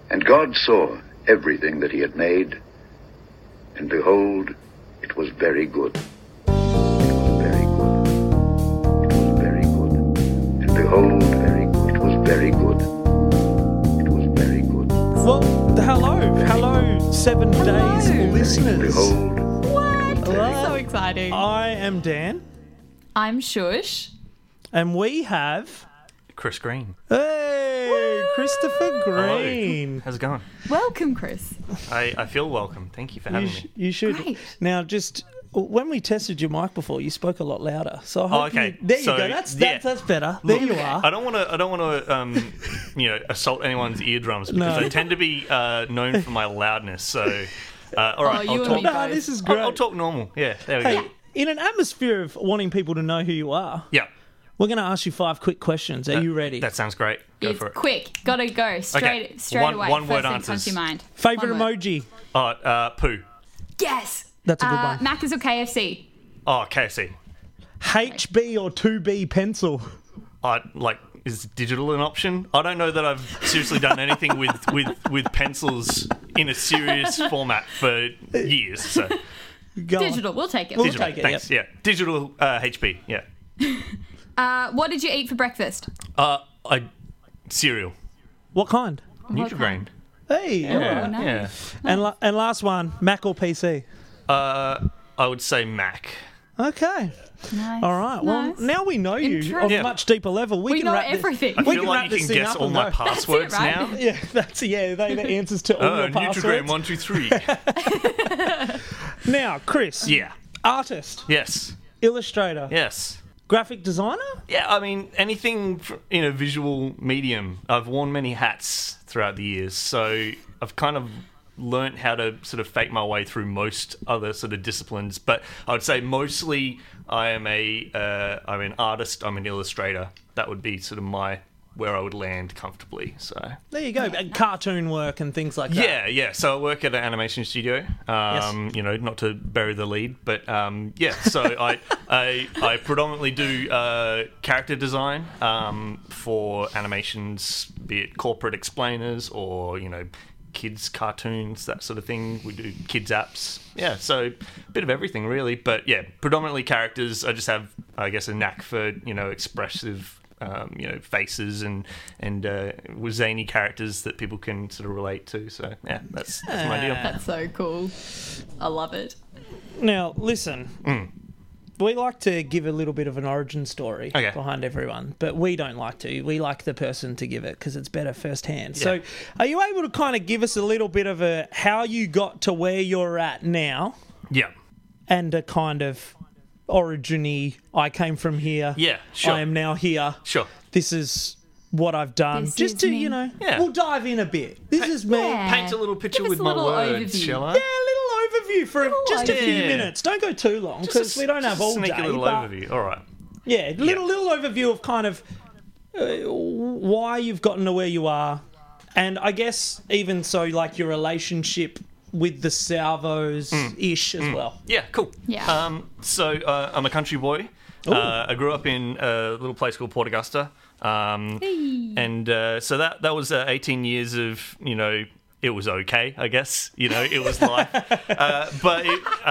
And God saw everything that he had made, and behold, it was very good. It was very good. It was very good. And behold, very good. It was very good. It was very good. Well, hello, 7 days listeners. Behold. What? Hello. So exciting. I am Dan, I'm Shush. and we have... Chris Green. Hey, Christopher Green. Hello. How's it going? Welcome, Chris. I feel welcome. Thank you for having me. You should. Great. Now, just when we tested your mic before, you spoke a lot louder. So I hope okay. there So, you go. That's better. Look, there you are. I don't want to assault anyone's eardrums because No. I tend to be known for my loudness. So, all right, you I'll and talk. me No, both. this is great. I'll talk normal. Yeah, there we Hey, go. in an atmosphere of wanting people to know who you are, Yeah, we're going to ask you 5 quick questions. Are you ready? that sounds great. Go It's for it. quick. Gotta go. Straight One away. word First thing answers. comes to your mind. Favorite One word. emoji? Poo. Yes. That's a good one. Macca's or KFC? Oh, KFC. HB or 2B pencil? Is digital an option? I don't know that I've seriously done anything with pencils in a serious format for years. So Go on. Digital. We'll take it. We'll digital, take it, thanks. Yeah, digital HB. Yeah. What did you eat for breakfast? Cereal. What kind? Nutri-Grain. Hey, all right. nice. Yeah. And last one, Mac or PC? I would say Mac. Okay. Nice. All right. Well, Nice. now we know you Intrigued. on a Yeah. much deeper level. We can know wrap everything. I We feel can like wrap you this can thing guess up all and my go. passwords right? now. Yeah, they're the answers to all your Nutri-Grain passwords. 123. Now, Chris. Yeah. Artist, Yes. illustrator, Yes. graphic designer. Yeah. I mean, anything in a visual medium. I've worn many hats throughout the years, so I've kind of learnt how to sort of fake my way through most other sort of disciplines. But I would say mostly I'm an artist. I'm an illustrator. That would be sort of where I would land comfortably. So There you go. And cartoon work and things like that. yeah. So I work at an animation studio. Not to bury the lead, but So I predominantly do character design for animations, be it corporate explainers or kids cartoons, that sort of thing. We do kids apps. Yeah, so a bit of everything really, but yeah, predominantly characters. I just have, I guess, a knack for expressive faces and zany characters that people can sort of relate to. So yeah, that's my deal. That's so cool. I love it. Now, listen. We like to give a little bit of an origin story Okay. behind everyone, but we don't like to. We like the person to give it because it's better firsthand. So, are you able to kind of give us a little bit of how you got to where you're at now, Yeah. and a kind of origin-y, I came from here, Yeah, sure. I am now here, Sure. this is what I've done, This just is to, me. Yeah. we'll dive in a bit. This is me. Yeah. Paint a little picture Give us with a my little words, overview. shall I? Yeah, a little overview for just a few overview. minutes. Don't go too long because we don't have all sneaky day. little but overview. All right. yeah, little overview of kind of why you've gotten to where you are, and I guess even so, like your relationship with the salvos ish as well. Yeah, cool. Yeah. So I'm a country boy. I grew up in a little place called Port Augusta. And so that was 18 years of, it was okay, I guess. It was life. But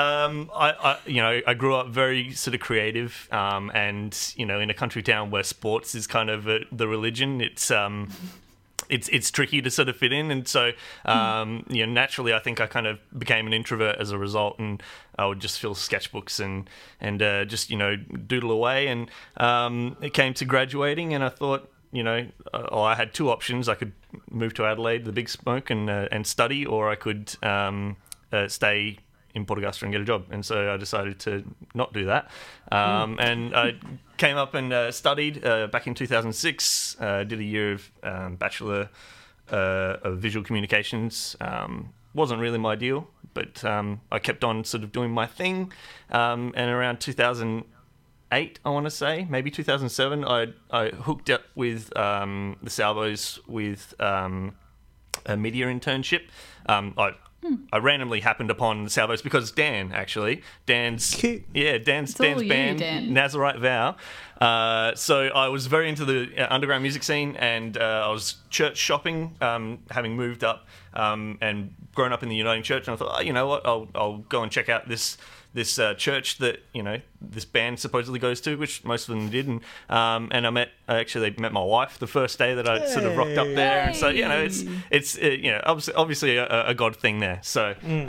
I grew up very sort of creative, and in a country town where sports is kind of the religion. It's tricky to sort of fit in, and so naturally I think I kind of became an introvert as a result, and I would just fill sketchbooks and just doodle away, and it came to graduating, and I thought I had two options. I could move to Adelaide, the big smoke, and study, or I could stay in Port Augusta and get a job. And so I decided to not do that. And I came up and studied back in 2006, did a year of Bachelor of Visual Communications. Wasn't really my deal, but I kept on sort of doing my thing. And around 2008, I want to say, maybe 2007, I hooked up with the Salvos with a media internship. I I randomly happened upon the Salvos because Dan's Cute. Dan's all you, band, Dan. Nazarite Vow. So I was very into the underground music scene, and I was church shopping, having moved up and grown up in the Uniting Church, and I thought, oh, you know what, I'll go and check out this church that this band supposedly goes to, which most of them did, and I met my wife the first day that I sort of rocked up there, and so it's obviously a God thing there. So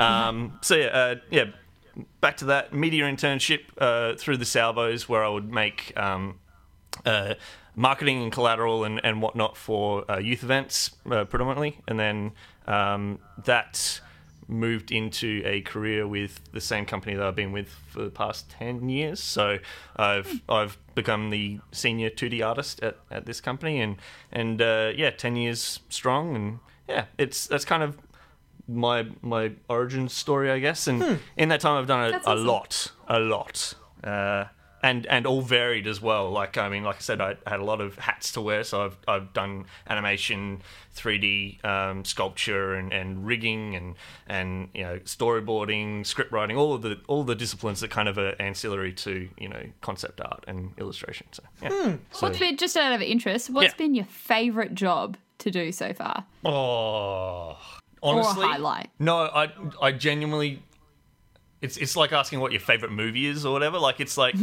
back to that media internship through the Salvos, where I would make marketing and collateral and whatnot for youth events predominantly, and then that moved into a career with the same company that I've been with for the past 10 years. So I've become the senior 2D artist at this company, and 10 years strong, and that's kind of my origin story, I guess. And in that time I've done That's a awesome. lot. And all varied as well. Like I said, I had a lot of hats to wear. So I've done animation, 3D sculpture, and rigging, and storyboarding, script writing, all the disciplines that kind of are ancillary to concept art and illustration. So What's been, just out of interest, what's been your favourite job to do so far? Oh, honestly, Or a highlight? No, I genuinely. It's like asking what your favorite movie is or whatever. Like, it's like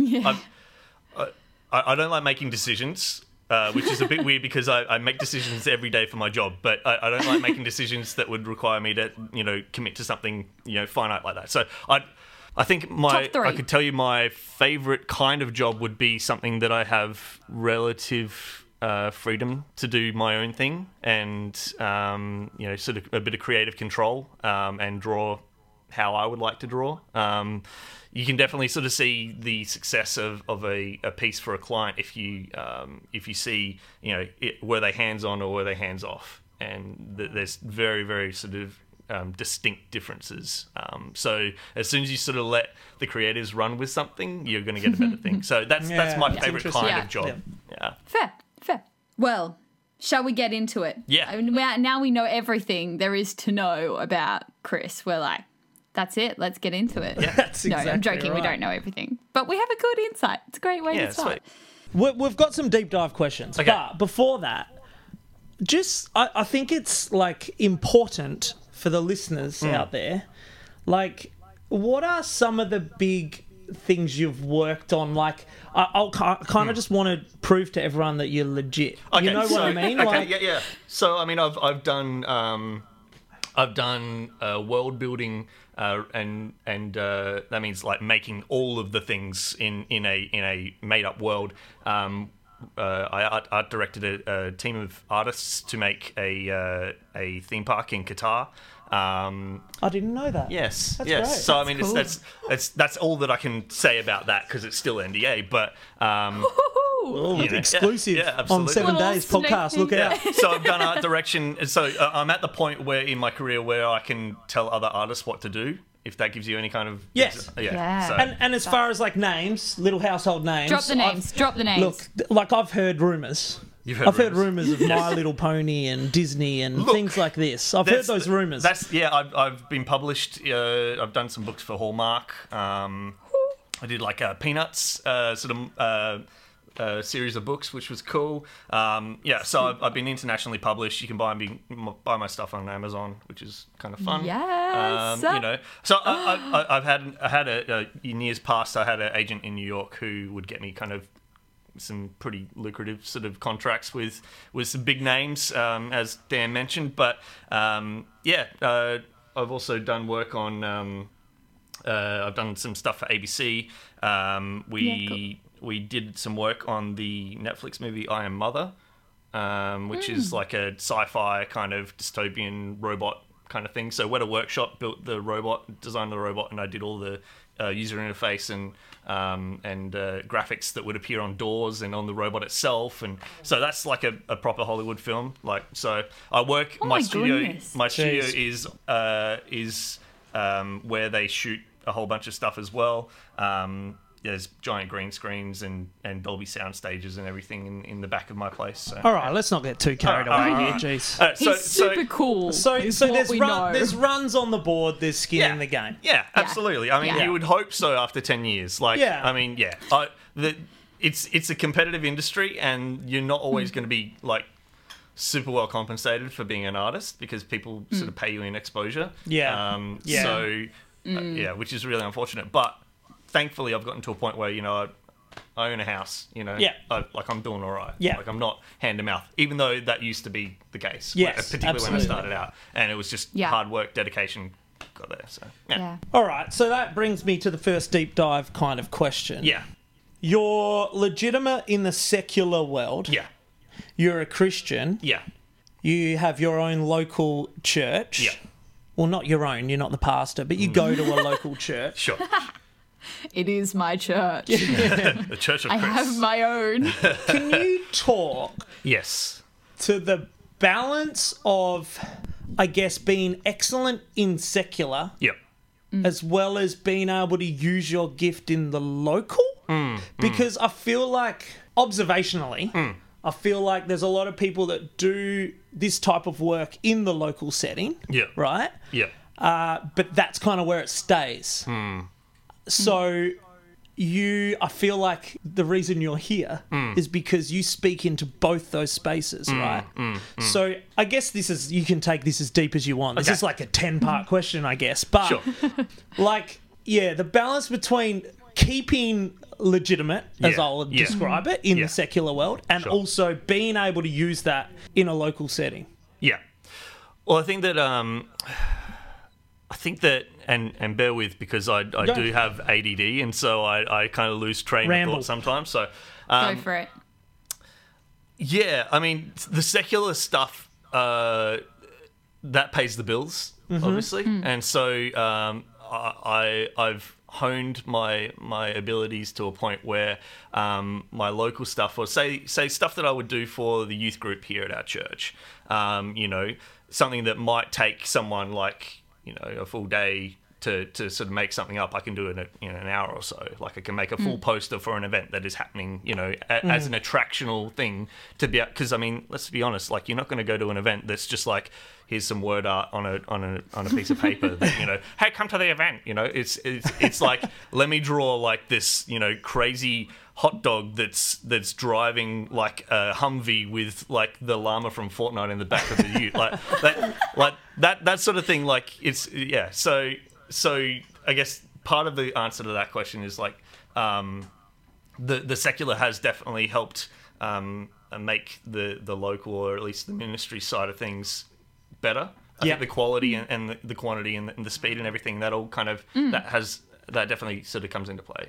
I don't like making decisions, which is a bit weird because I make decisions every day for my job, but I don't like making decisions that would require me to commit to something finite like that. So I think Top three. I could tell you my favorite kind of job would be something that I have relative freedom to do my own thing, and sort of a bit of creative control, and draw how I would like to draw. You can definitely sort of see the success of a piece for a client if you see were they hands on or were they hands off, and there's very, very sort of distinct differences. So as soon as you sort of let the creatives run with something, you're going to get a better thing. So that's my that's favorite interesting. kind Yeah. of job. Yeah. Fair. Well, shall we get into it? Yeah. I mean, now we know everything there is to know about Chris. We're like, that's it. Let's get into it. Yeah. That's No, I'm exactly joking. We right. don't know everything. But we have a good insight. It's a great way Yeah, to start. sweet. We've got some deep dive questions, Okay. but before that, I think it's like important for the listeners out there. Like, what are some of the big things you've worked on? Like, I kind of just want to prove to everyone that you're legit. Okay, You know what I mean? Okay, Like, yeah. So I mean, I've done world building, and that means like making all of the things in a made up world. I art directed a team of artists to make a theme park in Qatar. I didn't know that. Yes, That's yes. great. So I mean, cool. that's all that I can say about that because it's still NDA. But Oh, you know, exclusive yeah, on absolutely. 7 Little Days sneak podcast. Look peek. out. So I've done art direction. So I'm at the point where in my career where I can tell other artists what to do. If that gives you any kind of Yes. Yeah. So, And as far as like names, little household names. Drop the names. Drop the names. Look, like I've heard rumours. You've heard I've heard rumours. rumours of My Little Pony and Disney and things like this. I've heard those rumours. I've been published. I've done some books for Hallmark. I did like Peanuts series of books, which was cool. So I've been internationally published. You can buy my stuff on Amazon, which is kind of fun. Yes. So I've had in years past, I had an agent in New York who would get me kind of some pretty lucrative sort of contracts with some big names, as Dan mentioned. But I've also done work on. I've done some stuff for ABC. We did some work on the Netflix movie I Am Mother, which is like a sci-fi kind of dystopian robot kind of thing. So Weta Workshop built the robot, designed the robot, and I did all the user interface and graphics that would appear on doors and on the robot itself. And so that's like a proper Hollywood film. Like, so I work. Oh my my studio. goodness. My studio Jeez. is where they shoot a whole bunch of stuff as well. there's giant green screens and Dolby sound stages and everything in the back of my place. So. All right, let's not get too carried away here. Jeez. He's super cool. So is there's what we know. there's runs on the board. There's skin in the game. Yeah, absolutely. I mean, Yeah. you would hope so after 10 years. Like, Yeah. I mean, yeah. It's a competitive industry, and you're not always going to be like super well compensated for being an artist because people sort of pay you in exposure. Yeah. Yeah. So, which is really unfortunate. But thankfully, I've gotten to a point where, you know, I own a house, you know. Yeah. I'm doing all right. Yeah. Like, I'm not hand to mouth, even though that used to be the case. Yes, particularly when I absolutely. started out. And it was just Yeah. hard work, dedication, got there. So, Yeah. All right, so that brings me to the first deep dive kind of question. Yeah. You're legitimate in the secular world. Yeah. You're a Christian. Yeah. You have your own local church. Yeah. Well, not your own. You're not the pastor, but you go to a local church. Sure. It is my church. The Church of I Chris. have my own. Can you talk Yes. to the balance of, I guess, being excellent in secular Yep. as well as being able to use your gift in the local? Because I feel like, observationally, I feel like there's a lot of people that do this type of work in the local setting, Yeah. right? Yeah. But that's kind of where it stays. So I feel like the reason you're here is because you speak into both those spaces, right? So I guess you can take this as deep as you want. This Okay. is like a 10-part question, I guess. But Sure. like, yeah, the balance between keeping legitimate, as Yeah, I'll yeah. describe it, in Yeah. the secular world, and Sure. also being able to use that in a local setting. Yeah. Well, I think that and bear with because I do have ADD, and so I kind of lose train Ramble. of thought sometimes. So Go for it. yeah, I mean the secular stuff that pays the bills, obviously, and so I've honed my abilities to a point where my local stuff, or say stuff that I would do for the youth group here at our church, you know, something that might take someone like, you know, a full day to sort of make something up, I can do it in an hour or so. Like I can make a full poster for an event that is happening, you know, as an attractional thing to be, because I mean, let's be honest, like you're not going to go to an event that's just like, here's some word art on a piece of paper that, you know, hey, come to the event. You know, it's like, let me draw like this, you know, crazy hot dog that's driving like a Humvee with like the llama from Fortnite in the back of the ute, like that sort of thing. Like it's, yeah. So I guess part of the answer to that question is like the secular has definitely helped make the local, or at least the ministry side of things, better. I think the quality and the quantity and the speed and everything, that all kind of that definitely sort of comes into play.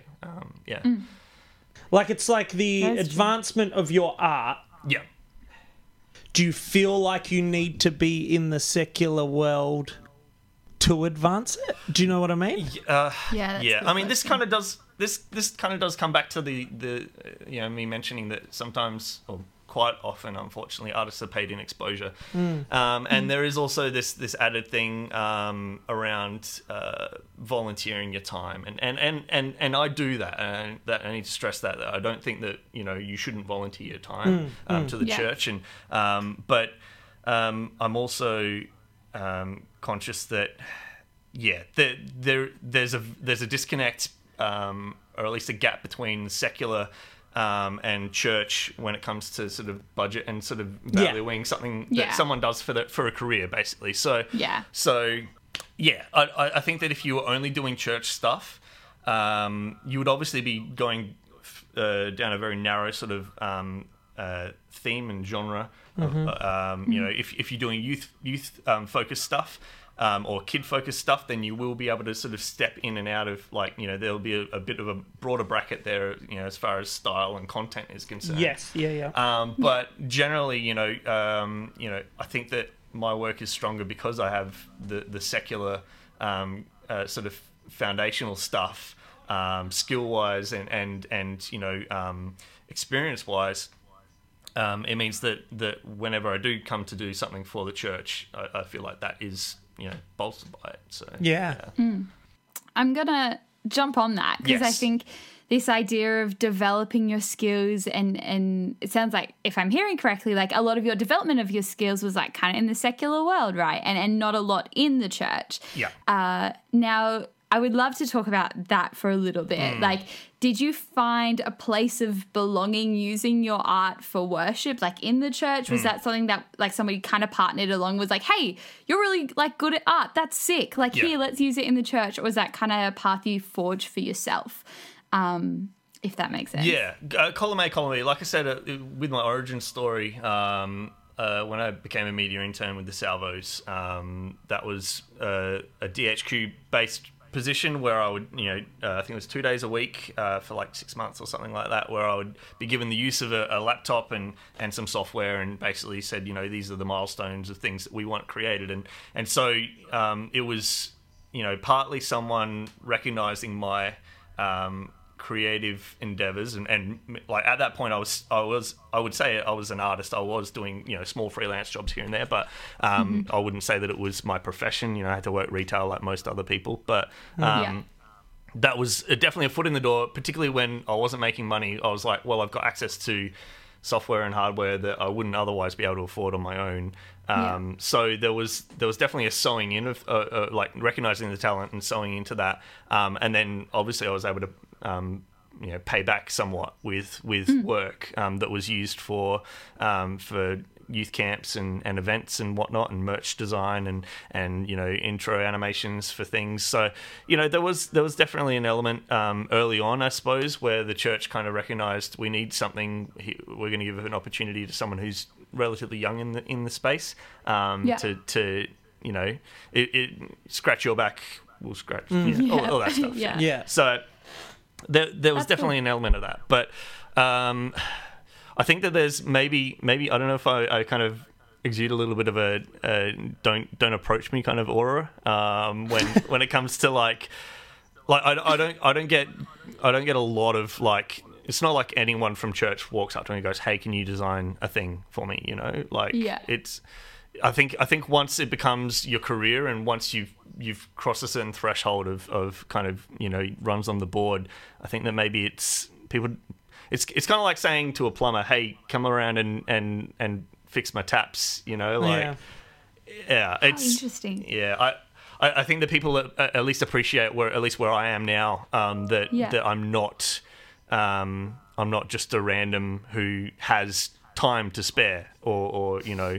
Like it's like the That's true. advancement of your art. Yeah. Do you feel like you need to be in the secular world to advance it? Do you know what I mean? Yeah, that's a Yeah. good I mean, this question. kind of does this kind of does come back to the you know, me mentioning that sometimes, or quite often, unfortunately, artists are paid in exposure, and there is also this added thing around volunteering your time, and I do that, and that I need to stress that I don't think that, you know, you shouldn't volunteer your time to the Yeah. church, and but I'm also conscious that there's a disconnect, or at least a gap between secular and church when it comes to sort of budget and sort of valuing something that Yeah. someone does for a career, basically. So Yeah. I think that if you were only doing church stuff, you would obviously be going down a very narrow sort of theme and genre. You know, if you're doing youth focused stuff, or kid focused stuff, then you will be able to sort of step in and out of, like, you know, there'll be a bit of a broader bracket there, you know, as far as style and content is concerned. Yes. Yeah. But generally, you know, I think that my work is stronger because I have the secular sort of foundational stuff, skill wise and you know, experience wise. It means that whenever I do come to do something for the church, I feel like that is, you know, bolstered by it. So Yeah. I'm going to jump on that because I Yes. think this idea of developing your skills, and it sounds like, if I'm hearing correctly, like a lot of your development of your skills was like kind of in the secular world, right? And not a lot in the church. Yeah. Now, I would love to talk about that for a little bit. Like, did you find a place of belonging using your art for worship, like in the church? Was that something that like somebody kind of partnered along, was like, hey, you're really like good at art, that's sick, like here, let's use it in the church? Or was that kind of a path you forged for yourself, if that makes sense? Yeah, column A, column B. Like I said, with my origin story, when I became a media intern with the Salvos, that was a DHQ-based position where I would, I think it was 2 days a week for like 6 months or something like that, where I would be given the use of a laptop and some software, and basically said, these are the milestones of things that we want created. And so it was, partly someone recognizing my creative endeavors, and like at that point I would say I was an artist. I was doing small freelance jobs here and there, but I wouldn't say that it was my profession. I had to work retail like most other people, but that was definitely a foot in the door, particularly when I wasn't making money. I was like, well, I've got access to software and hardware that I wouldn't otherwise be able to afford on my own. So there was definitely a sewing in of like recognizing the talent and sewing into that, and then obviously I was able to pay back somewhat with work that was used for youth camps and events and whatnot, and merch design and intro animations for things. So there was definitely an element early on, I suppose, where the church kind of recognized we need something. We're going to give an opportunity to someone who's relatively young in the space to scratch your back, we'll scratch all that stuff. So there was definitely an element of that, but I think that there's maybe I don't know if I kind of exude a little bit of a don't approach me kind of aura when it comes to like I don't get a lot of like. It's not like anyone from church walks up to me and goes, "Hey, can you design a thing for me?" It's. I think once it becomes your career, and once you've crossed a certain threshold of kind of runs on the board, I think that maybe it's people. It's kind of like saying to a plumber, "Hey, come around and fix my taps." It's interesting. Yeah, I think that people at least appreciate where I am now, that I'm not just a random who has time to spare or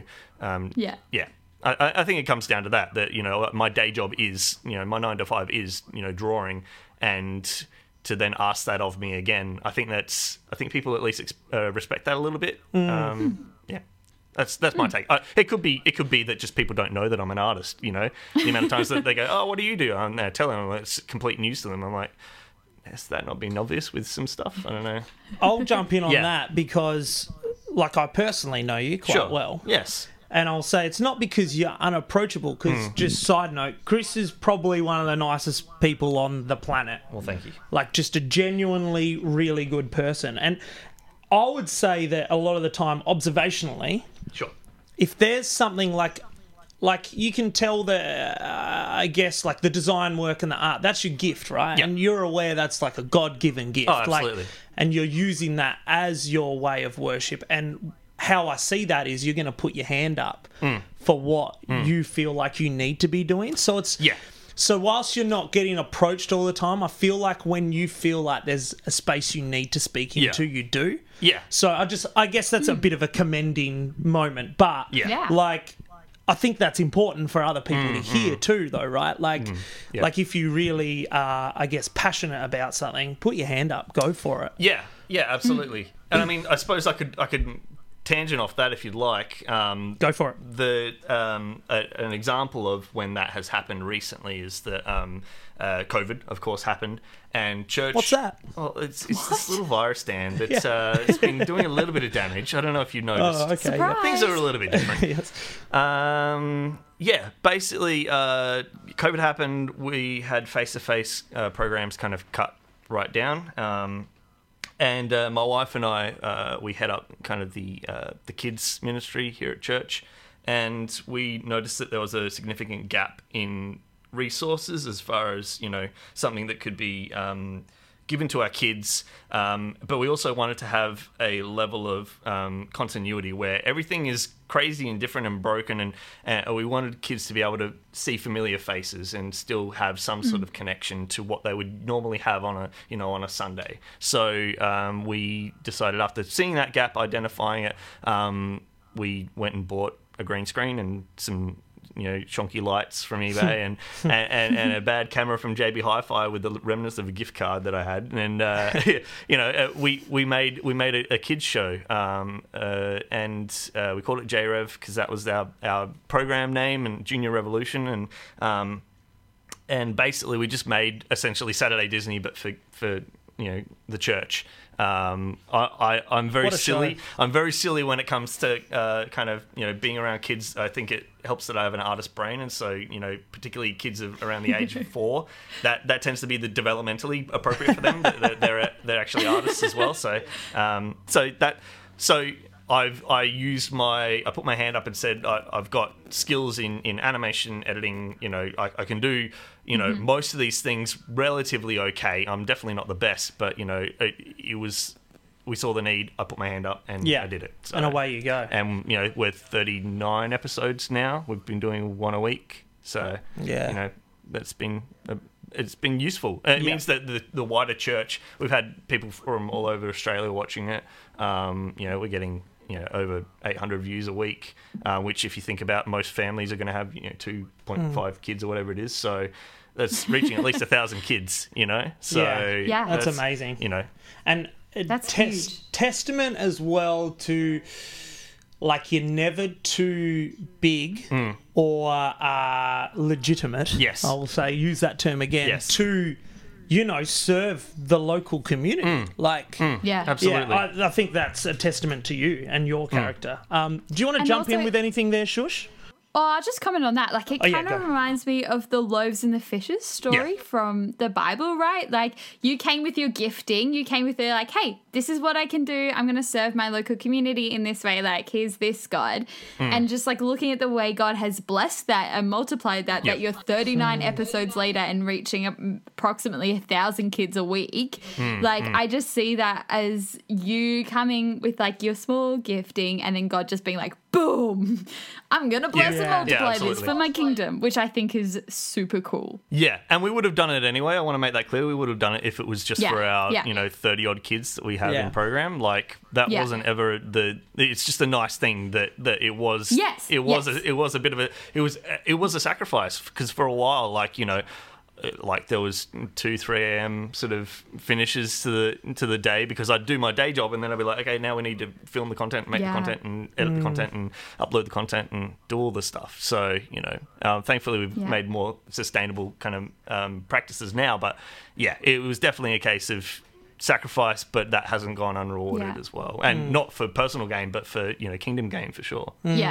I think it comes down to that my day job is my 9 to 5 is drawing, and to then ask that of me again, I think people at least respect that a little bit. That's my take. It could be that just people don't know that I'm an artist. The amount of times that they go, "Oh, what do you do?" And I tell them it's complete news to them. I'm like, has that not been obvious with some stuff? I don't know. I'll jump in on that because, like, I personally know you quite well. Yes. And I'll say it's not because you're unapproachable, because just side note, Chris is probably one of the nicest people on the planet. Well, thank you. Like, just a genuinely really good person. And I would say that a lot of the time, observationally, if there's something like you can tell I guess, like the design work and the art, that's your gift, right? Yep. And you're aware that's like a God-given gift. Oh, absolutely. And you're using that as your way of worship. And how I see that is you're going to put your hand up for what you feel like you need to be doing. So it's... Yeah. So whilst you're not getting approached all the time, I feel like when you feel like there's a space you need to speak into, you do. Yeah. So I guess that's a bit of a commending moment. But, like, I think that's important for other people to hear too, though, right? Like, like if you really are, I guess, passionate about something, put your hand up, go for it. Yeah, absolutely. And I mean, I suppose I could tangent off that if you'd like. Go for it. An example of when that has happened recently is that COVID, of course, happened, and church. What's that? Well, it's this little virus stand that's it's been doing a little bit of damage. I don't know if you noticed. Oh, okay. Surprise. Things are a little bit different. Yes. Basically, COVID happened. We had face-to-face programs kind of cut right down. And my wife and I, we head up kind of the kids ministry here at church, and we noticed that there was a significant gap in resources as far as something that could be given to our kids, but we also wanted to have a level of continuity where everything is crazy and different and broken, and we wanted kids to be able to see familiar faces and still have some sort of connection to what they would normally have on a Sunday. So we decided, after seeing that gap, identifying it, we went and bought a green screen and some chonky lights from eBay and a bad camera from JB Hi-Fi with the remnants of a gift card that I had, and we made a kids show, and we called it JRev because that was our program name, and Junior Revolution, and basically we just made essentially Saturday Disney but for the church. I'm very silly. I'm very silly when it comes to kind of being around kids. I think it helps that I have an artist brain, and so particularly kids around the age of 4, that tends to be the developmentally appropriate for them. They're actually artists as well. So I put my hand up and said I've got skills in animation, editing. I can do most of these things relatively okay. I'm definitely not the best, but we saw the need. I put my hand up and I did it. So, and away you go. And we're 39 episodes now. We've been doing one a week. So that's been it's been useful. It means that the wider church. We've had people from all over Australia watching it. We're getting over 800 views a week, which, if you think about, most families are going to have 2.5 kids or whatever it is. So that's reaching at least 1,000 kids. So that's amazing. And that's huge. Testament as well to, like, you're never too big or legitimate. Yes, I will say, use that term again. Yes. To serve the local community. Absolutely. I think that's a testament to you and your character. Do you want to jump in with anything there, Shush? Oh, I'll just comment on that. Like, it kind of reminds me of the loaves and the fishes story from the Bible, right? Like, you came with your gifting. You came with like, hey, this is what I can do. I'm going to serve my local community in this way. Like, here's this, God. And just, like, looking at the way God has blessed that and multiplied that, that you're 39 episodes later and reaching approximately 1,000 kids a week. Like, I just see that as you coming with, like, your small gifting and then God just being like, boom, I'm going to bless and multiply this for my kingdom, which I think is super cool. Yeah, and we would have done it anyway. I want to make that clear. We would have done it if it was just for our, 30-odd kids that we have in program. Like, that wasn't ever it's just a nice thing that it was. Yes. It was a bit of a, it was a sacrifice, because for a while, like, like there was 2-3 a.m. sort of finishes to the day, because I'd do my day job and then I'd be like, okay, now we need to film the content, make the content, and edit the content, and upload the content, and do all this stuff. So thankfully we've made more sustainable kind of practices now, but it was definitely a case of sacrifice, but that hasn't gone unrewarded as well, and not for personal gain, but for kingdom gain for sure.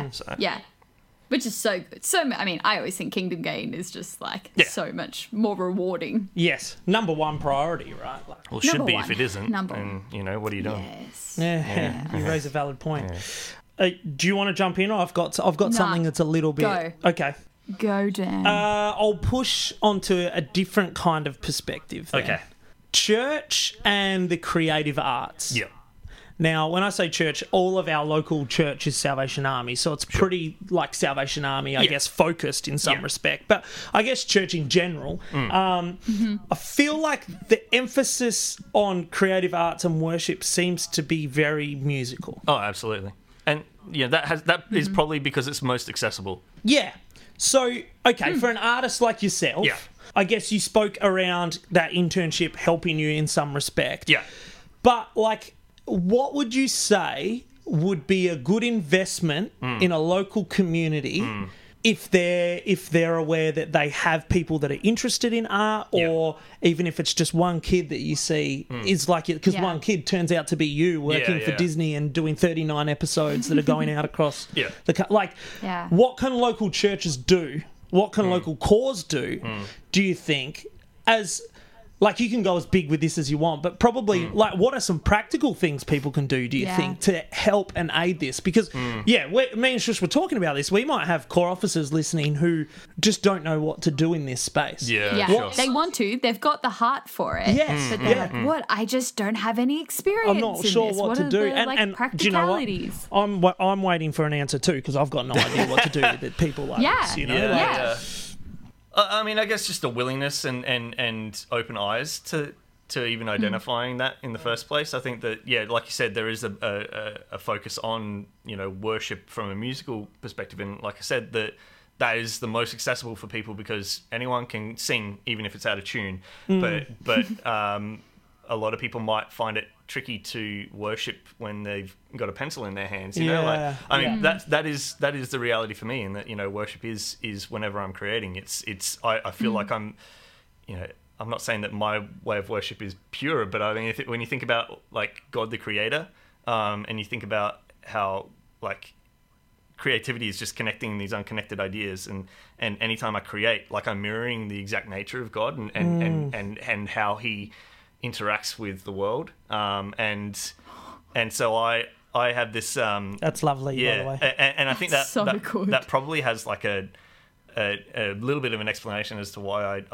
Which is so good. I always think kingdom gain is just like so much more rewarding. Yes. Number one priority, right? Like, well, should be if it isn't. And, what are you doing? Yes. Yeah. You raise a valid point. Do you want to jump in? Or I've got something that's a little bit... Go. Okay. Go, Dan. I'll push onto a different kind of perspective then. Okay. Church and the creative arts. Yeah. Now, when I say church, all of our local church is Salvation Army, so it's pretty like Salvation Army, I guess, focused in some respect. But I guess church in general, I feel like the emphasis on creative arts and worship seems to be very musical. Oh, absolutely. And that is probably because it's most accessible. Yeah. So, okay, for an artist like yourself, I guess you spoke around that internship helping you in some respect. Yeah. But, like, what would you say would be a good investment in a local community if they're aware that they have people that are interested in art, or even if it's just one kid that you see is like it, because one kid turns out to be you working for Disney and doing 39 episodes that are going out across what can local churches do? What can local cores do? Do you think as like, you can go as big with this as you want, but probably, like, what are some practical things people can do, do you think, to help and aid this? Because, me and Shush were talking about this. We might have core officers listening who just don't know what to do in this space. Yeah, Sure. they want to. They've got the heart for it. Yes. But they're like, what? I just don't have any experience. I'm not sure this. what to are do. The, And do you know practicalities? what? I'm waiting for an answer, too, because I've got no idea what to do with people like this, you know? Yeah. I mean, I guess just a willingness and open eyes to even identifying that in the first place. I think that, like you said, there is a focus on, worship from a musical perspective. And like I said, that is the most accessible for people because anyone can sing, even if it's out of tune. But a lot of people might find it tricky to worship when they've got a pencil in their hands. You know, like, I mean, that is the reality for me, and that worship is whenever I'm creating. I feel like I'm not saying that my way of worship is pure, but I mean, when you think about like God the Creator, and you think about how like creativity is just connecting these unconnected ideas, and anytime I create, like I'm mirroring the exact nature of God and how He interacts with the world, and so I have this. That's lovely, by the way. That's And I think that that probably has like a little bit of an explanation as to why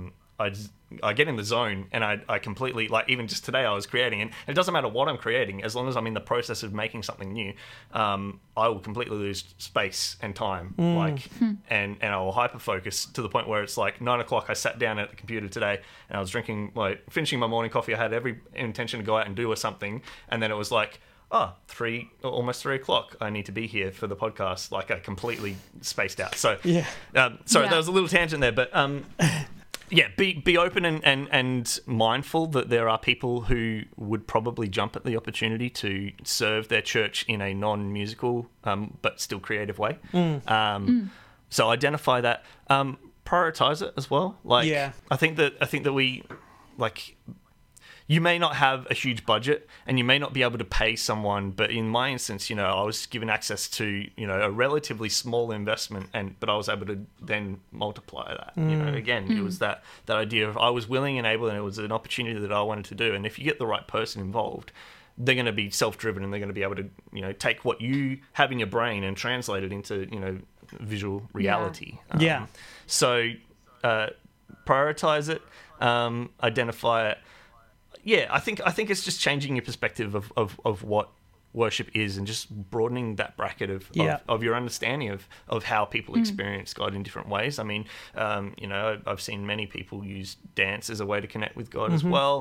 I get in the zone and I completely, like, even just today I was creating, and it doesn't matter what I'm creating, as long as I'm in the process of making something new, I will completely lose space and time, and I will hyper focus to the point where it's like 9 o'clock. I sat down at the computer today and I was finishing my morning coffee. I had every intention to go out and do something, and then it was like, almost 3 o'clock. I need to be here for the podcast. Like, I completely spaced out. So, sorry, that was a little tangent there, but be open and mindful that there are people who would probably jump at the opportunity to serve their church in a non-musical but still creative way. So identify that, prioritize it as well. Like, I think that we, like, you may not have a huge budget and you may not be able to pay someone, but in my instance, I was given access to, a relatively small investment, but I was able to then multiply that. Again, it was that idea of I was willing and able, and it was an opportunity that I wanted to do. And if you get the right person involved, they're going to be self-driven, and they're going to be able to, take what you have in your brain and translate it into, visual reality. So prioritize it, identify it. Yeah, I think it's just changing your perspective of what worship is, and just broadening that bracket of your understanding of how people experience God in different ways. I mean, I've seen many people use dance as a way to connect with God as well,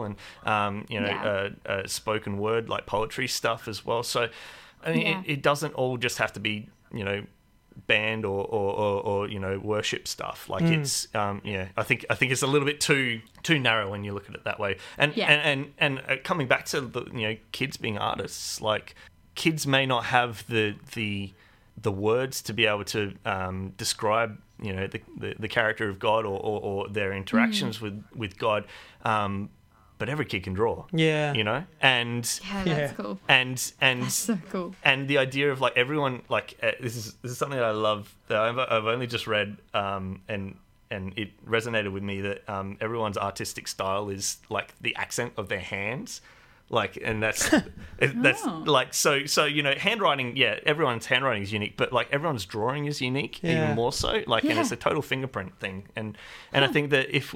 and spoken word, like poetry stuff as well. So, I mean, it doesn't all just have to be, band or worship stuff. Like, it's I think it's a little bit too narrow when you look at it that way. And coming back to the kids being artists, like, kids may not have the words to be able to describe the character of God or their interactions with God, but every kid can draw. And that's cool. And that's so cool. And the idea of, like, everyone, like, this is something that I love, that I've only just read, and it resonated with me, that everyone's artistic style is like the accent of their hands. Like, and that's like, so handwriting, everyone's handwriting is unique, but like everyone's drawing is unique, even more so. Like, and it's a total fingerprint thing. And I think that if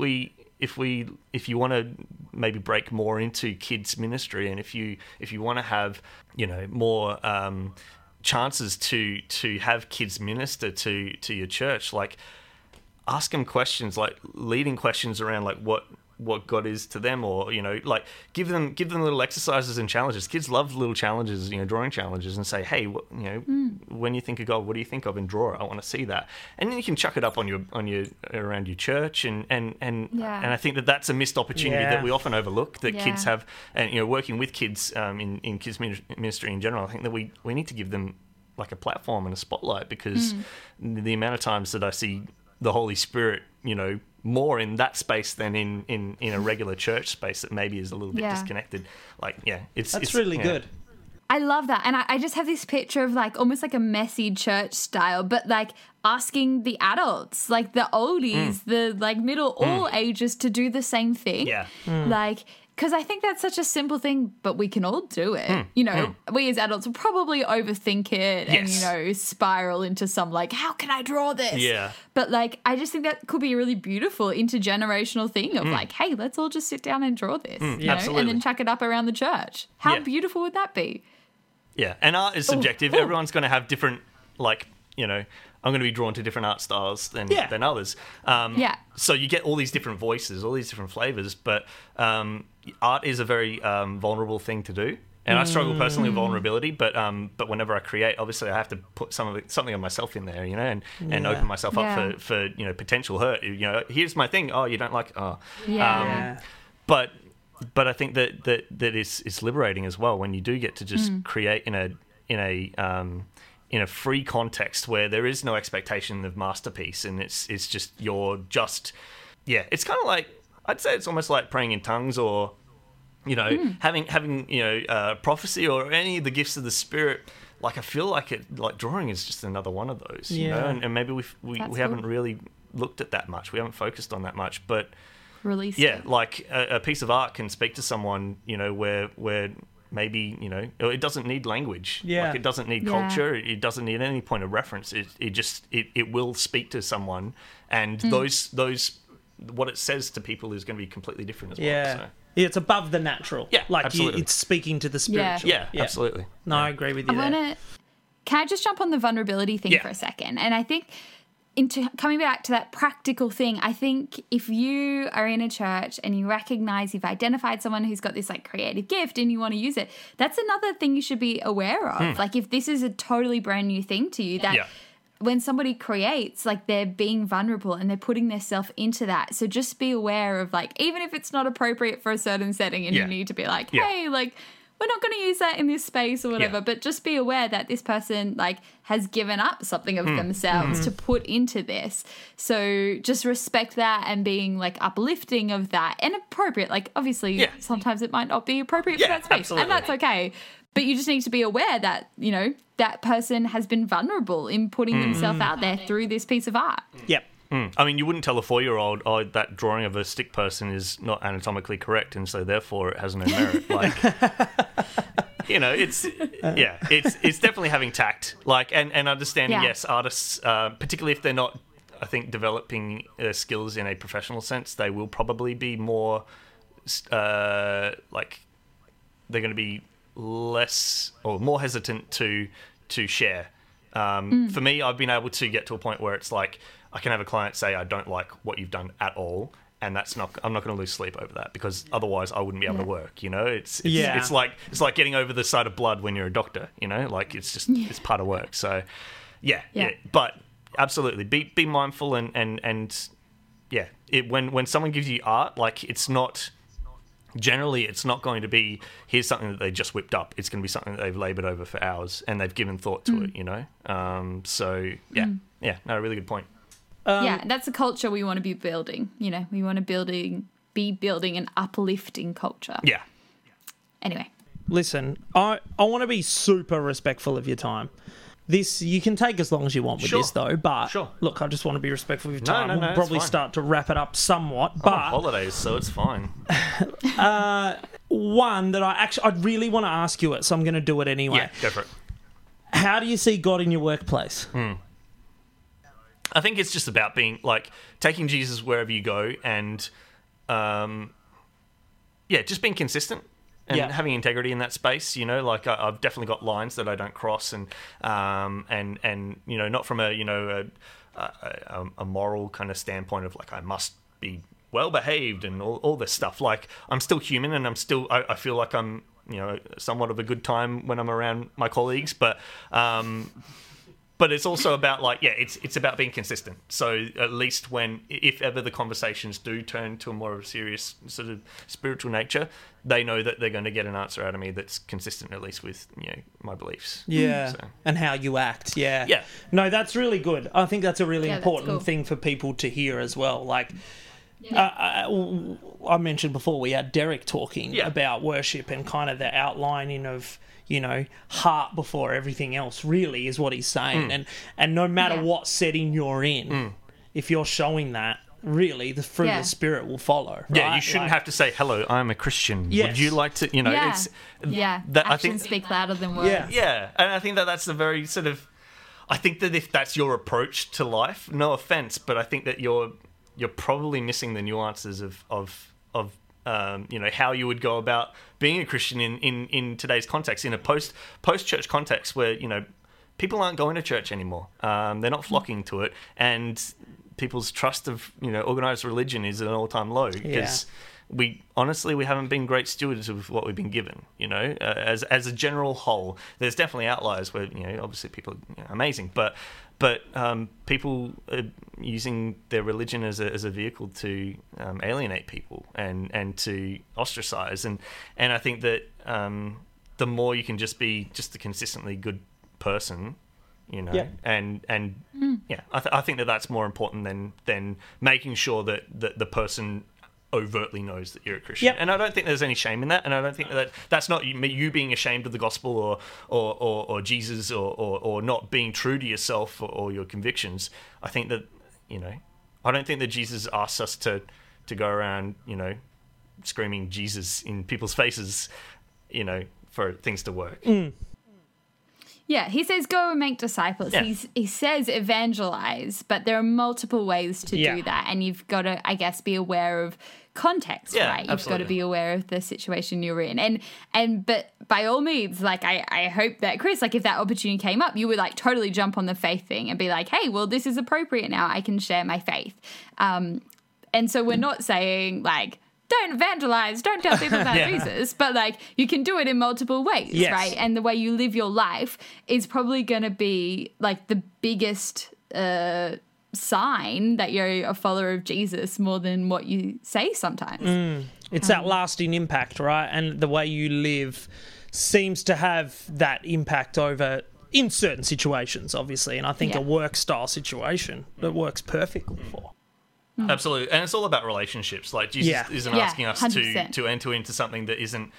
you want to maybe break more into kids ministry, and if you want to have more chances to have kids minister to your church, like, ask them questions, like leading questions around like what God is to them, or like give them little exercises and challenges. Kids love little challenges, drawing challenges, and say, hey, when you think of God, what do you think of, and draw it. I want to see that. And then you can chuck it up on your around your church, and I think that that's a missed opportunity that we often overlook, that kids have. And working with kids in kids ministry in general, I think that we need to give them like a platform and a spotlight, because the amount of times that I see the Holy Spirit, more in that space than in a regular church space that maybe is a little bit disconnected. Like, it's really yeah. good. I love that. And I just have this picture of like almost like a messy church style, but like asking the adults, like the oldies, the like middle, all ages to do the same thing. Yeah. Like, because I think that's such a simple thing, but we can all do it. You know, we as adults will probably overthink it and, Yes. you know, spiral into some like, how can I draw this? Yeah. But like, I just think that could be a really beautiful intergenerational thing of like, hey, let's all just sit down and draw this, you know, absolutely. and then chuck it up around the church. How Yeah. beautiful would that be? Yeah, and art is subjective. ooh. Everyone's going to have different, like, you know, I'm going to be drawn to different art styles than others. Yeah. So you get all these different voices, all these different flavors, but art is a very vulnerable thing to do. And I struggle personally with vulnerability, but whenever I create, obviously I have to put something of myself in there, you know, and open myself up Yeah. for you know, potential hurt. You know, here's my thing. Oh, you don't like? Oh, Yeah. but I think that is liberating as well when you do get to just create in a free context where there is no expectation of masterpiece, and it's just it's kind of like, I'd say it's almost like praying in tongues, or you know, having you know, prophecy, or any of the gifts of the Spirit. Like, I feel like drawing is just another one of those, you know, and maybe we haven't really looked at that much. We haven't focused on that much, but Release yeah, it. like a piece of art can speak to someone, you know, where maybe, you know, it doesn't need language. Yeah. Like, it doesn't need Yeah. culture. It doesn't need any point of reference. It will speak to someone, and those what it says to people is going to be completely different as well. Yeah. So. Yeah, it's above the natural. Yeah, like absolutely. it's speaking to the spiritual. Yeah, absolutely. No, I agree with you there. Can I just jump on the vulnerability thing Yeah. for a second? And I think coming back to that practical thing, I think if you are in a church and you recognize you've identified someone who's got this like creative gift and you want to use it, that's another thing you should be aware of. Like, if this is a totally brand new thing to you, that Yeah. when somebody creates, like, they're being vulnerable and they're putting their self into that. So just be aware of, like, even if it's not appropriate for a certain setting and Yeah. you need to be like, Yeah. hey, like, we're not going to use that in this space or whatever, Yeah. but just be aware that this person, like, has given up something of themselves to put into this. So just respect that and being, like, uplifting of that and appropriate. Like, obviously, Yeah. sometimes it might not be appropriate Yeah, for that space, absolutely. and that's okay. But you just need to be aware that, you know, that person has been vulnerable in putting themselves out there through this piece of art. Yep. I mean, you wouldn't tell a 4-year-old, oh, that drawing of a stick person is not anatomically correct, and so therefore it has no merit. Like, you know, it's definitely having tact, like, and understanding. Yeah. Yes, artists, particularly if they're not, I think, developing skills in a professional sense, they will probably be more, like, they're going to be less or more hesitant to share. For me, I've been able to get to a point where it's like, I can have a client say, I don't like what you've done at all, and I'm not going to lose sleep over that, because otherwise I wouldn't be able to work, you know? It's like getting over the sight of blood when you're a doctor, you know? Like, it's just it's part of work. So yeah. But absolutely be mindful, and yeah, when someone gives you art, like, it's not going to be, here's something that they just whipped up. It's going to be something that they've labored over for hours and they've given thought to it, you know? So yeah, no, really good point. Yeah, that's a culture we want to be building. You know, we want to be building an uplifting culture. Yeah. Anyway. Listen, I want to be super respectful of your time. This, you can take as long as you want with Sure. this, though, but Sure. look, I just want to be respectful of your time. No, We'll it's probably fine. start to wrap it up somewhat, I'm on but holidays, so it's fine. one that I'd really want to ask you it, so I'm going to do it anyway. Yeah, go for it. How do you see God in your workplace? I think it's just about being, like, taking Jesus wherever you go, and just being consistent and having integrity in that space. You know, like, I've definitely got lines that I don't cross, and you know, not from a moral kind of standpoint of, like, I must be well behaved and all this stuff. Like, I'm still human, and I feel like I'm, you know, somewhat of a good time when I'm around my colleagues, but it's also about, like, it's about being consistent. So at least if ever the conversations do turn to a more of a serious sort of spiritual nature, they know that they're going to get an answer out of me that's consistent, at least with, you know, my beliefs. Yeah, So. and how you act, yeah. Yeah. No, that's really good. I think that's a really Yeah, that's important cool. thing for people to hear as well. Like, I mentioned before we had Derek talking Yeah. about worship and kind of the outlining of, heart before everything else really is what he's saying. And no matter what setting you're in, if you're showing that, really the fruit of the Spirit will follow. Yeah, right? you shouldn't have to say, hello, I'm a Christian. Yes. Would you like to, it's... Actions I think, speak louder than words. yeah, and I think that's the very sort of... I think that if that's your approach to life, no offense, but I think that you're probably missing the nuances of how you would go about being a Christian in today's context, in a post church context where people aren't going to church anymore. They're not flocking to it, and people's trust of organized religion is at an all-time low because we haven't been great stewards of what we've been given. As a general whole, there's definitely outliers where obviously people are amazing, but people are using their religion as a vehicle to alienate people and to ostracize, and I think that the more you can just be just a consistently good person, and I think that that's more important than making sure that the person overtly knows that you're a Christian. Yep. And I don't think there's any shame in that, and I don't think that's not you being ashamed of the gospel or Jesus or not being true to yourself or your convictions. I think that I don't think that Jesus asks us to go around screaming Jesus in people's faces for things to work. Yeah, he says go and make disciples. Yeah. He says evangelize, but there are multiple ways to do that, and you've got to, I guess, be aware of context, right? You've got to be aware of the situation you're in, but by all means, I hope that Chris, if that opportunity came up, you would totally jump on the faith thing and be like, hey, well, this is appropriate now. I can share my faith, and so we're not saying don't evangelize, don't tell people about Jesus, but you can do it in multiple ways, right? And the way you live your life is probably going to be the biggest sign that you're a follower of Jesus more than what you say sometimes. It's that lasting impact, right? And the way you live seems to have that impact over in certain situations, obviously. And I think a work style situation that works perfectly for. Absolutely, and it's all about relationships. Jesus isn't asking us 100%. to enter into something that isn't,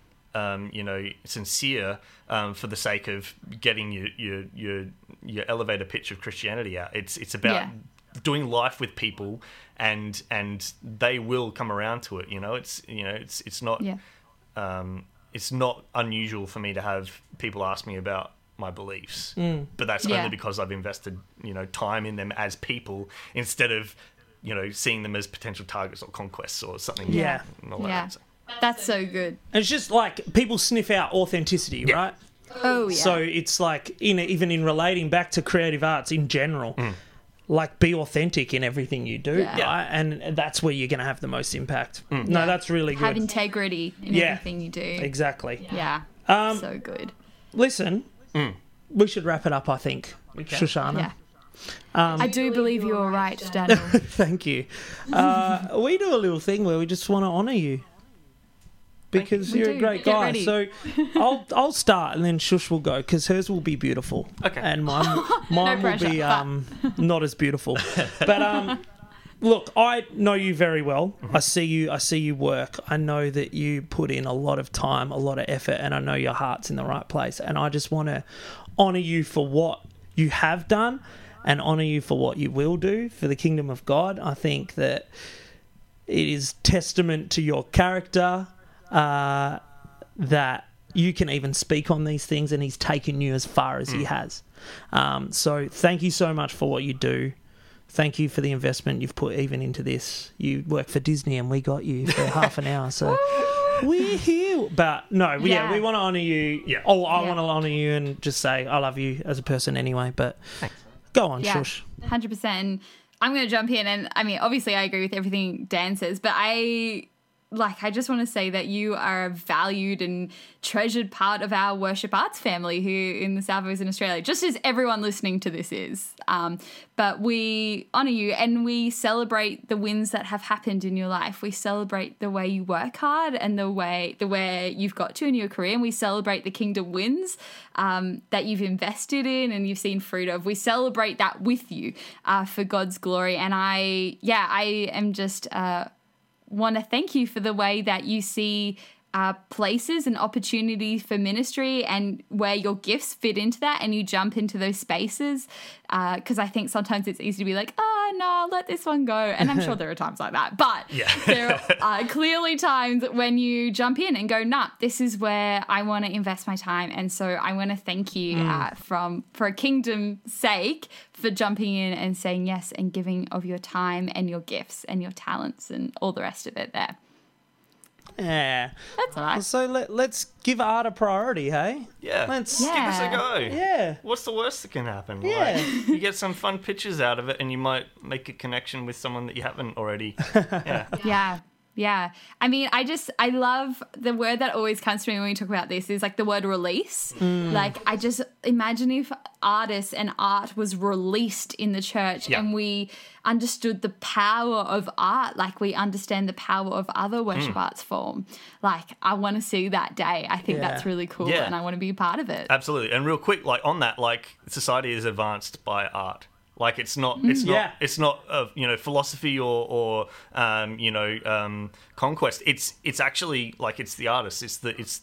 sincere for the sake of getting your elevator pitch of Christianity out. It's about doing life with people, and they will come around to it. It's not it's not unusual for me to have people ask me about my beliefs, but that's only because I've invested time in them as people instead of seeing them as potential targets or conquests or something. Yeah. That's so good. And it's just people sniff out authenticity, right? Oh, yeah. So it's even in relating back to creative arts in general, be authentic in everything you do, right? And that's where you're going to have the most impact. No, that's really good. Have integrity in everything you do. Exactly. Yeah. So good. Listen, we should wrap it up, I think, Shoshana. Yeah. I do believe you are right, Daniel. Thank you. We do a little thing where we just want to honour you because you're a great Get guy. ready. So I'll start and then Shush will go because hers will be beautiful. Okay. And mine will pressure, be but- not as beautiful. But look, I know you very well. I see you work. I know that you put in a lot of time, a lot of effort, and I know your heart's in the right place. And I just want to honour you for what you have done and honour you for what you will do for the kingdom of God. I think that it is testament to your character that you can even speak on these things, and he's taken you as far as he has. So thank you so much for what you do. Thank you for the investment you've put even into this. You work for Disney and we got you for half an hour, so we're here. But no, we want to honour you. Yeah. I want to honour you and just say I love you as a person anyway, but go on, Shush. 100%. I'm going to jump in, and I mean, obviously I agree with everything Dan says, but I like, I just want to say that you are a valued and treasured part of our worship arts family here in the Salvos in Australia, just as everyone listening to this is. But we honour you and we celebrate the wins that have happened in your life. We celebrate the way you work hard and the way you've got to in your career. And we celebrate the kingdom wins that you've invested in and you've seen fruit of. We celebrate that with you for God's glory. And I am just... want to thank you for the way that you see places and opportunities for ministry and where your gifts fit into that and you jump into those spaces, because I think sometimes it's easy to be like, oh no, let this one go, and I'm sure there are times like that, but there are clearly times when you jump in and go, nah, this is where I want to invest my time. And so I want to thank you for a kingdom's sake for jumping in and saying yes and giving of your time and your gifts and your talents and all the rest of it there. Yeah. That's all right. So let's give art a priority, hey? Yeah. Let's give us a go. Yeah. What's the worst that can happen? Yeah. Like, you get some fun pictures out of it and you might make a connection with someone that you haven't already. Yeah. Yeah. I mean, I love the word that always comes to me when we talk about this is like the word release. Like, I just imagine if artists and art was released in the church and we understood the power of art like we understand the power of other worship arts form. Like, I want to see that day. I think that's really cool and I want to be a part of it. Absolutely. And real quick, like on that, like society is advanced by art. Like it's not philosophy or conquest. It's actually like it's the artists, it's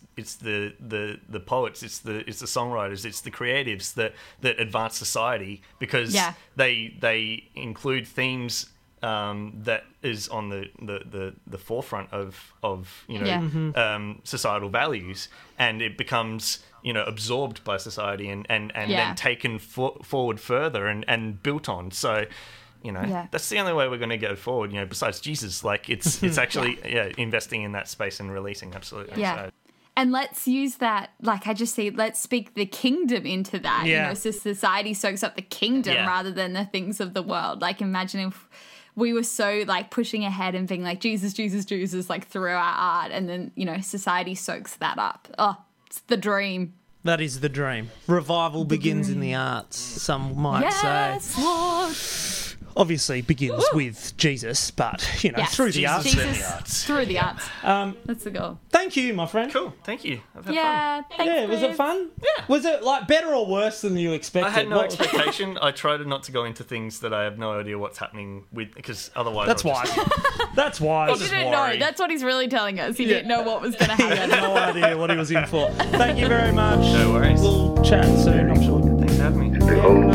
the poets, it's the songwriters, it's the creatives that advance society because they include themes that is on the forefront of societal values, and it becomes absorbed by society and then taken forward further and built on. So that's the only way we're going to go forward, besides Jesus. Like it's actually investing in that space and releasing. Absolutely. So. And let's use that, like I just see, let's speak the kingdom into that. So society soaks up the kingdom rather than the things of the world. Like imagine if we were so like pushing ahead and being like Jesus, Jesus, Jesus, like through our art, and then society soaks that up. Oh, it's the dream. That is the dream. Revival begins in the arts, some might say. Yes, Lord. Obviously begins with Jesus, but, through the arts. Through the arts. That's the goal. Thank you, my friend. Cool. Thank you. I've had fun. Thanks, was it fun? Yeah. Was it like better or worse than you expected? I had no expectation. I tried not to go into things that I have no idea what's happening with, because otherwise That's why. That's why. He didn't know. That's what he's really telling us. He didn't know what was going to happen. He had no idea what he was in for. Thank you very much. No worries. We'll chat soon, I'm sure. Thanks for having me. Behold,